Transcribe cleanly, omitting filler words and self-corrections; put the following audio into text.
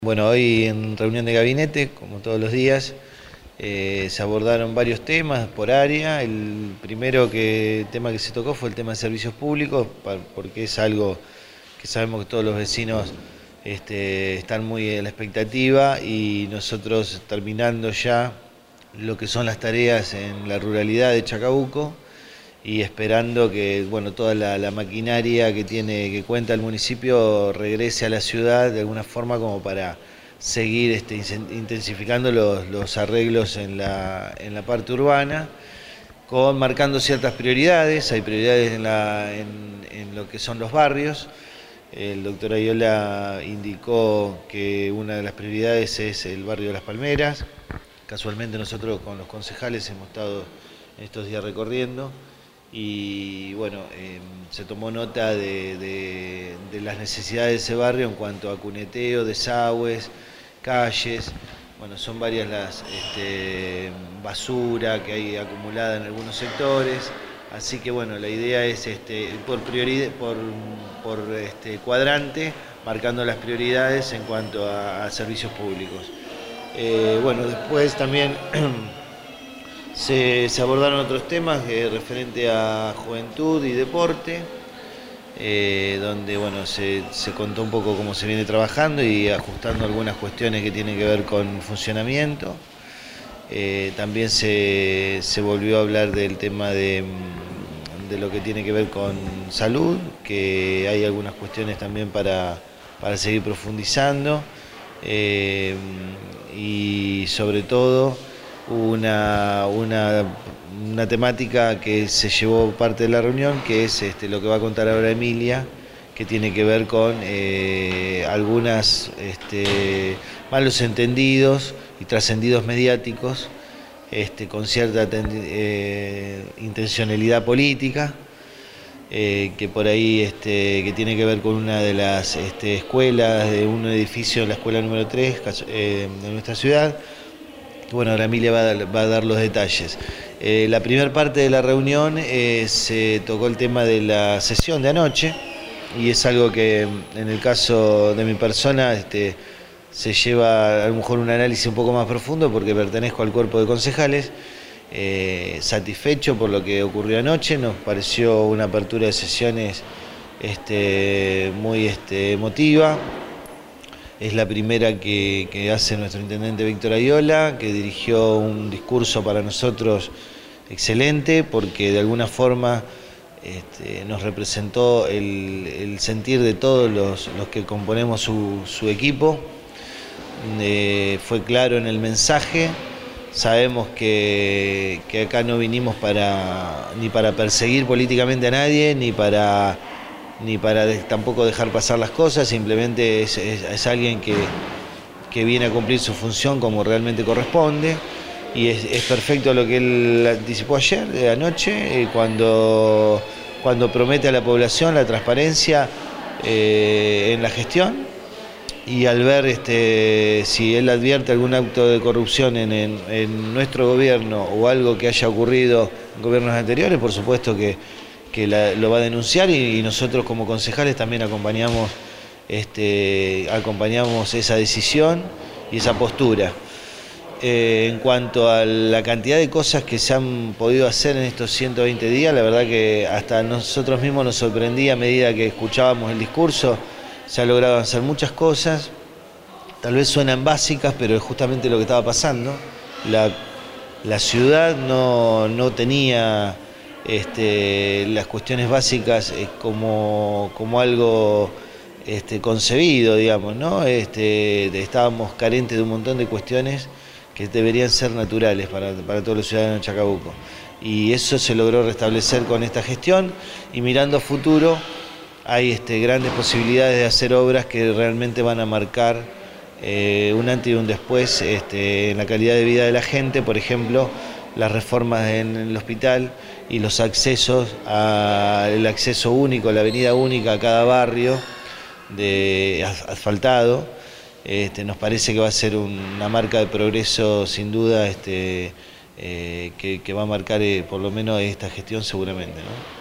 Bueno, hoy en reunión de gabinete, como todos los días, se abordaron varios temas por área. El tema que se tocó fue el tema de servicios públicos, porque es algo que sabemos que todos los vecinos están muy a la expectativa, y nosotros terminando ya lo que son las tareas en la ruralidad de Chacabuco y esperando que toda la maquinaria que cuenta el municipio regrese a la ciudad de alguna forma, como para seguir intensificando los arreglos en la parte urbana, marcando ciertas prioridades. Hay prioridades en lo que son los barrios. El doctor Ayola indicó que una de las prioridades es el barrio de Las Palmeras. Casualmente nosotros con los concejales hemos estado en estos días recorriendo y se tomó nota de las necesidades de ese barrio en cuanto a cuneteo, desagües, calles. Son varias las basura que hay acumulada en algunos sectores, así que la idea es por cuadrante, marcando las prioridades en cuanto a servicios públicos. Después también se abordaron otros temas referente a juventud y deporte, donde se contó un poco cómo se viene trabajando y ajustando algunas cuestiones que tienen que ver con funcionamiento. También se volvió a hablar del tema de lo que tiene que ver con salud, que hay algunas cuestiones también para seguir profundizando, y sobre todo una temática que se llevó parte de la reunión, que es lo que va a contar ahora Emilia, que tiene que ver con algunos malos entendidos y trascendidos mediáticos, con cierta intencionalidad política, que por ahí que tiene que ver con una de las escuelas de un edificio, la escuela número 3 de nuestra ciudad. Ahora Emilia va a dar los detalles. La primera parte de la reunión se tocó el tema de la sesión de anoche, y es algo que en el caso de mi persona se lleva a lo mejor un análisis un poco más profundo, porque pertenezco al cuerpo de concejales. Satisfecho por lo que ocurrió anoche, nos pareció una apertura de sesiones muy emotiva. Es la primera que hace nuestro intendente Víctor Ayola, que dirigió un discurso para nosotros excelente, porque de alguna forma nos representó el sentir de todos los que componemos su equipo. Fue claro en el mensaje. Sabemos que acá no vinimos ni para perseguir políticamente a nadie, ni para tampoco dejar pasar las cosas. Simplemente es alguien que viene a cumplir su función como realmente corresponde, y es perfecto lo que él anticipó anoche, cuando promete a la población la transparencia en la gestión. Y al ver si él advierte algún acto de corrupción en nuestro gobierno, o algo que haya ocurrido en gobiernos anteriores, por supuesto que lo va a denunciar, y nosotros como concejales también acompañamos esa decisión y esa postura. En cuanto a la cantidad de cosas que se han podido hacer en estos 120 días, la verdad que hasta nosotros mismos nos sorprendía a medida que escuchábamos el discurso. Se ha logrado hacer muchas cosas, tal vez suenan básicas, pero es justamente lo que estaba pasando. La ciudad no tenía las cuestiones básicas como algo concebido, digamos, ¿no? Estábamos carentes de un montón de cuestiones que deberían ser naturales para todos los ciudadanos de Chacabuco. Y eso se logró restablecer con esta gestión, y mirando a futuro hay grandes posibilidades de hacer obras que realmente van a marcar un antes y un después en la calidad de vida de la gente. Por ejemplo, las reformas en el hospital y los accesos, el acceso único, la avenida única a cada barrio asfaltado. Nos parece que va a ser una marca de progreso sin duda, que va a marcar por lo menos esta gestión seguramente, ¿no?